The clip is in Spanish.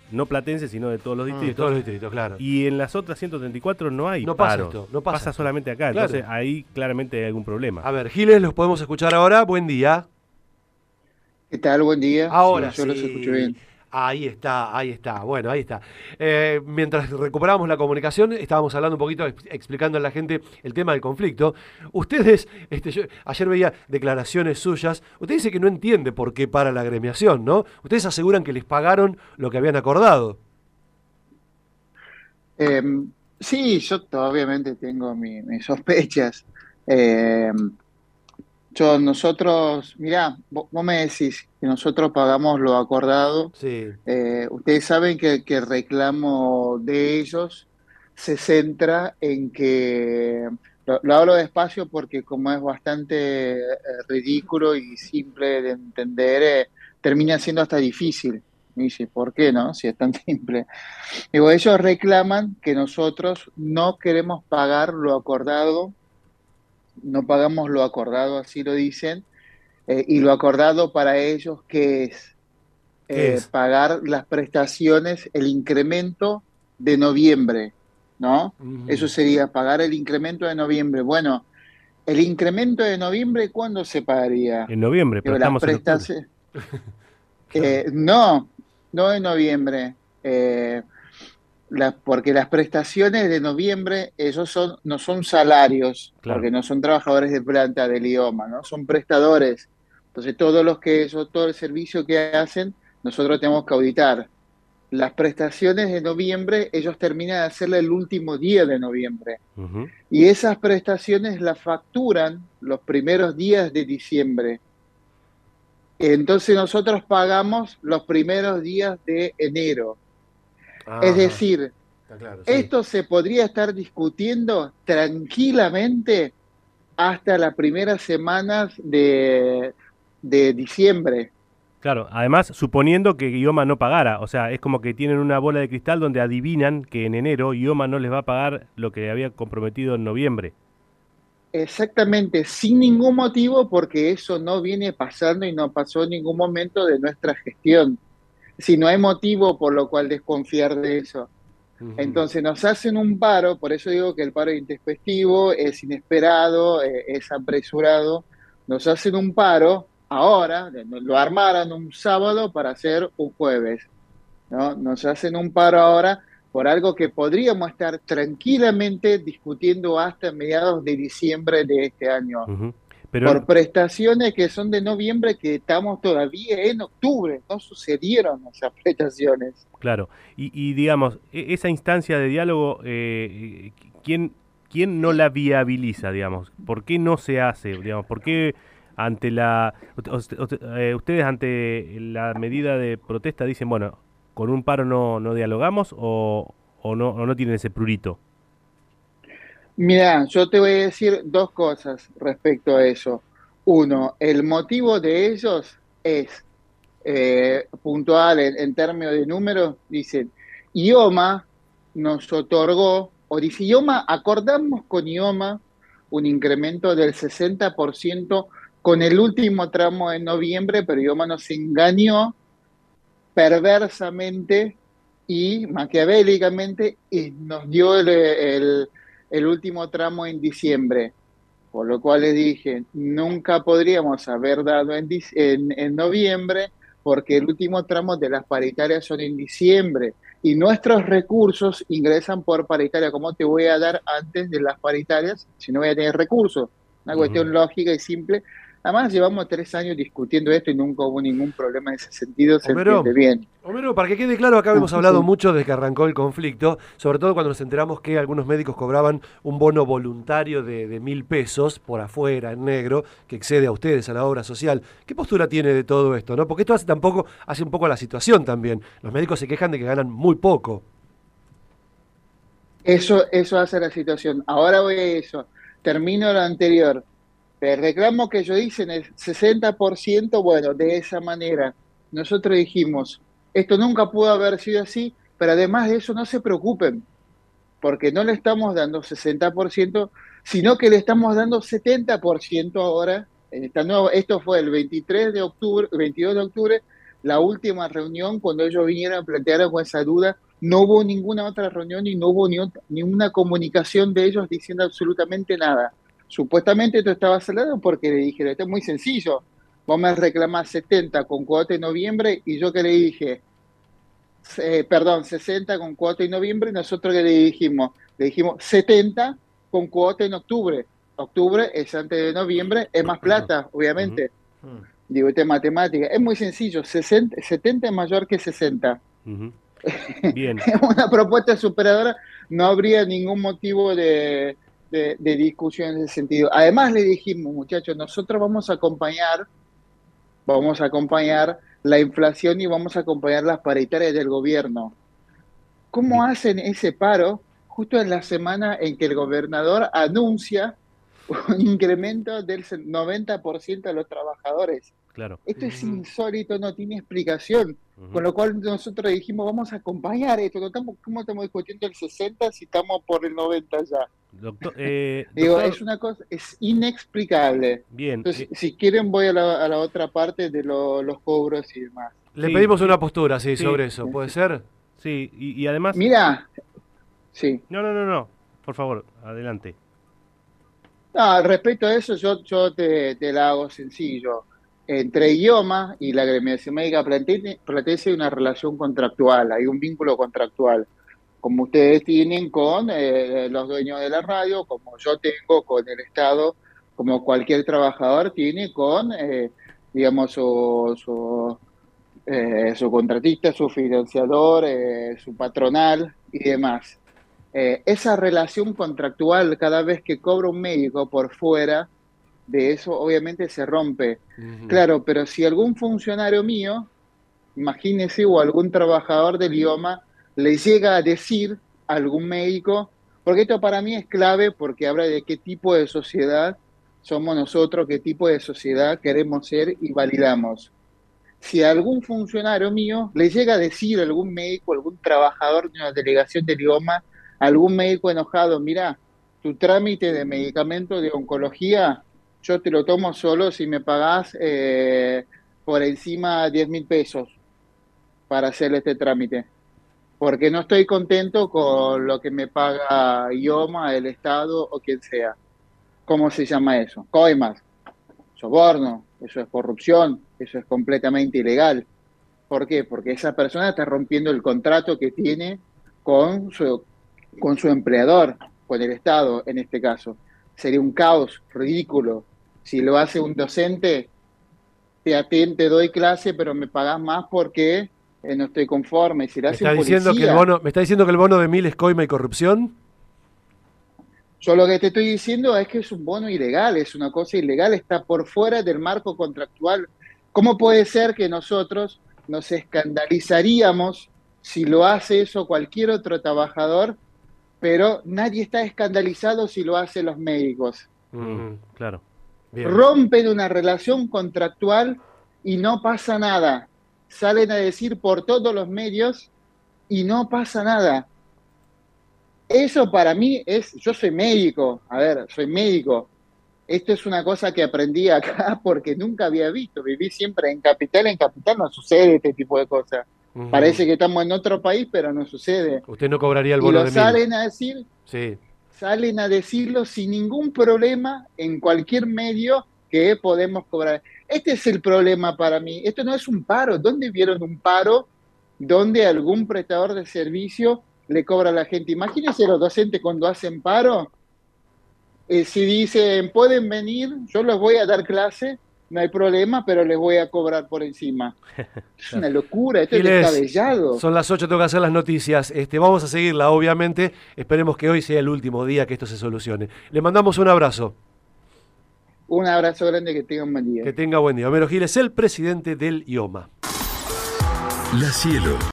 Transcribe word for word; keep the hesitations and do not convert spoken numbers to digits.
no platense, sino de todos los distritos. Mm, todos los distritos, claro. Y en las otras ciento treinta y cuatro no hay no pasa paro. esto, no pasa, pasa esto. solamente acá. Claro. Entonces ahí claramente hay algún problema. A ver, Giles, los podemos escuchar ahora. Buen día. ¿Qué tal? Buen día. Ahora sí, yo sí. los escucho bien. Ahí está, ahí está. Bueno, ahí está. Eh, mientras recuperábamos la comunicación, estábamos hablando un poquito, exp- explicando a la gente el tema del conflicto. Ustedes, este, yo ayer veía declaraciones suyas. Usted dice que no entiende por qué para la agremiación, ¿no? Ustedes aseguran que les pagaron lo que habían acordado. Eh, sí, yo t- obviamente tengo mi- mis sospechas. Eh, yo, nosotros, mirá, vo- vos me decís que nosotros pagamos lo acordado. Sí. Eh, ustedes saben que, que el reclamo de ellos se centra en que, lo, lo hablo despacio porque como es bastante eh, ridículo y simple de entender, eh, termina siendo hasta difícil. Me dice, ¿por qué no? Si es tan simple. Digo, ellos reclaman que nosotros no queremos pagar lo acordado, no pagamos lo acordado, así lo dicen, eh, y lo acordado para ellos, ¿qué es? ¿Qué Eh, es? pagar las prestaciones, el incremento de noviembre, ¿no? Ujú. Eso sería pagar el incremento de noviembre. Bueno, el incremento de noviembre, ¿cuándo se pagaría? En noviembre, pero Digo, las estamos en octubre. prestaciones, eh, no, no en noviembre. Eh, la- porque las prestaciones de noviembre, esos son, no son salarios, Claro. porque no son trabajadores de planta del idioma, ¿no? Son prestadores. Entonces, todos los que eso, todo el servicio que hacen, nosotros tenemos que auditar. Las prestaciones de noviembre, ellos terminan de hacerla el último día de noviembre. Ujú. Y esas prestaciones las facturan los primeros días de diciembre. Entonces, nosotros pagamos los primeros días de enero. Es Ajá. decir, Está claro, sí. esto se podría estar discutiendo tranquilamente hasta las primeras semanas de, de diciembre. Claro, además suponiendo que Ioma no pagara, o sea, es como que tienen una bola de cristal donde adivinan que en enero Ioma no les va a pagar lo que había comprometido en noviembre. Exactamente, sin ningún motivo, porque eso no viene pasando y no pasó en ningún momento de nuestra gestión. Si no hay motivo por lo cual desconfiar de eso. Ujú. Entonces nos hacen un paro, por eso digo que el paro es intempestivo, es inesperado, eh, es apresurado. Nos hacen un paro ahora, lo armaron un sábado para hacer un jueves, ¿no? Nos hacen un paro ahora por algo que podríamos estar tranquilamente discutiendo hasta mediados de diciembre de este año. Ujú. Pero Por prestaciones que son de noviembre, que estamos todavía en octubre, no sucedieron esas prestaciones. claro, y, y digamos, e- esa instancia de diálogo, eh, eh, ¿quién, ¿quién no la viabiliza, digamos? ¿Por qué no se hace, digamos? ¿Por qué ante la, ust- ust- eh, ustedes ante la medida de protesta dicen, bueno, con un paro no, no dialogamos o, o no, o no tienen ese prurito? Mira, yo te voy a decir dos cosas respecto a eso. Uno, el motivo de ellos es eh, puntual en, en términos de números. Dicen, IOMA nos otorgó, o dice IOMA, acordamos con IOMA un incremento del sesenta por ciento con el último tramo en noviembre, pero IOMA nos engañó perversamente y maquiavélicamente y nos dio el, el, el último tramo en diciembre. Por lo cual les dije, nunca podríamos haber dado en, dic- en, en noviembre porque el último tramo de las paritarias son en diciembre y nuestros recursos ingresan por paritaria. ¿Cómo te voy a dar antes de las paritarias si no voy a tener recursos? Una Ujú. cuestión lógica y simple. Además, llevamos tres años discutiendo esto y nunca hubo ningún problema en ese sentido, se Homero, entiende bien. Homero, para que quede claro, acá Ah, hemos hablado sí. mucho desde que arrancó el conflicto, sobre todo cuando nos enteramos que algunos médicos cobraban un bono voluntario de, de mil pesos por afuera, en negro, que excede a ustedes, a la obra social. ¿Qué postura tiene de todo esto, no? Porque esto hace tampoco, hace un poco a la situación también. Los médicos se quejan de que ganan muy poco. Eso, eso hace la situación. Ahora voy a eso. Termino lo anterior. El reclamo que ellos dicen es sesenta por ciento, bueno, de esa manera. Nosotros dijimos, esto nunca pudo haber sido así, pero además de eso no se preocupen, porque no le estamos dando sesenta por ciento, sino que le estamos dando setenta por ciento ahora. En esta nueva, esto fue el veintitrés de octubre, veintidós de octubre, la última reunión, cuando ellos vinieron a plantear con esa duda, no hubo ninguna otra reunión y no hubo ni, otra, ni una comunicación de ellos diciendo absolutamente nada. Supuestamente esto estaba salado porque le dije, esto es muy sencillo, vos me reclamás setenta con cuota en noviembre y yo que le dije, eh, perdón, sesenta con cuota en noviembre y nosotros que le dijimos, le dijimos setenta con cuota en octubre. Octubre es antes de noviembre, es más plata, obviamente. Uh-huh. Digo, esto es matemática. Es muy sencillo, sesenta, setenta es mayor que sesenta. Uh-huh. Bien. Una propuesta superadora, no habría ningún motivo de, de, de discusión en ese sentido. Además le dijimos, muchachos, nosotros vamos a acompañar, vamos a acompañar la inflación y vamos a acompañar las paritarias del gobierno. ¿Cómo hacen ese paro justo en la semana en que el gobernador anuncia un incremento del noventa por ciento de los trabajadores? Claro. Esto es insólito, no tiene explicación. Uh-huh. Con lo cual nosotros dijimos, vamos a acompañar esto. No estamos, ¿cómo estamos discutiendo el sesenta si estamos por el noventa ya? Doctor, eh, Digo, doctor... es una cosa, es inexplicable. Bien. Entonces, eh... si quieren voy a la, a la otra parte de lo, los cobros y demás. Le sí, pedimos sí, una postura, sí, sí, sobre eso. ¿Puede ser? Sí, y, y además... Mira, sí. No, no, no, no. Por favor, adelante. No, respecto a eso, yo, yo te, te la hago sencillo. Entre IOMA y la Agremiación Médica Platense hay una relación contractual, hay un vínculo contractual, como ustedes tienen con eh, los dueños de la radio, como yo tengo con el Estado, como cualquier trabajador tiene con, eh, digamos, su, su, eh, su contratista, su financiador, eh, su patronal y demás. Eh, esa relación contractual, cada vez que cobra un médico por fuera de eso, obviamente se rompe. Uh-huh. Claro, pero si algún funcionario mío, imagínese, o algún trabajador del IOMA, le llega a decir a algún médico, porque esto para mí es clave, porque habla de qué tipo de sociedad somos nosotros, qué tipo de sociedad queremos ser y validamos. Si a algún funcionario mío le llega a decir a algún médico, algún trabajador de una delegación del IOMA, algún médico enojado, mira, tu trámite de medicamento de oncología, yo te lo tomo solo si me pagás eh, por encima diez mil pesos para hacer este trámite. Porque no estoy contento con lo que me paga IOMA, el Estado o quien sea. ¿Cómo se llama eso? Coimas, soborno, eso es corrupción, eso es completamente ilegal. ¿Por qué? Porque esa persona está rompiendo el contrato que tiene con su, con su empleador, con el Estado en este caso. Sería un caos ridículo. Si lo hace un docente, te, atend, te doy clase, pero me pagás más porque eh, no estoy conforme. Si lo hace ¿Me, está un diciendo policía, que el bono, ¿Me está diciendo que el bono de mil es coima y corrupción? Yo lo que te estoy diciendo es que es un bono ilegal, es una cosa ilegal, está por fuera del marco contractual. ¿Cómo puede ser que nosotros nos escandalizaríamos si lo hace eso cualquier otro trabajador, pero nadie está escandalizado si lo hacen los médicos? Mm, claro. Bien. Rompen una relación contractual y no pasa nada. Salen a decir por todos los medios y no pasa nada. Eso para mí es, yo soy médico, a ver, soy médico. Esto es una cosa que aprendí acá porque nunca había visto. Viví siempre en Capital, en Capital no sucede este tipo de cosas. Uh-huh. Parece que estamos en otro país, pero no sucede. Usted no cobraría el bono y lo de salen mil. a decir, sí. salen a decirlo sin ningún problema en cualquier medio que podemos cobrar. Este es el problema para mí. Esto no es un paro. ¿Dónde vieron un paro donde algún prestador de servicio le cobra a la gente? Imagínense los docentes cuando hacen paro, eh, si dicen, pueden venir, yo les voy a dar clase, no hay problema, pero les voy a cobrar por encima. Es una locura, esto Giles, es descabellado. Son las ocho, tengo que hacer las noticias. Este, vamos a seguirla, obviamente. Esperemos que hoy sea el último día que esto se solucione. Le mandamos un abrazo. Un abrazo grande, que tenga un buen día. Que tenga buen día. Homero Giles, el presidente del IOMA. La Cielo.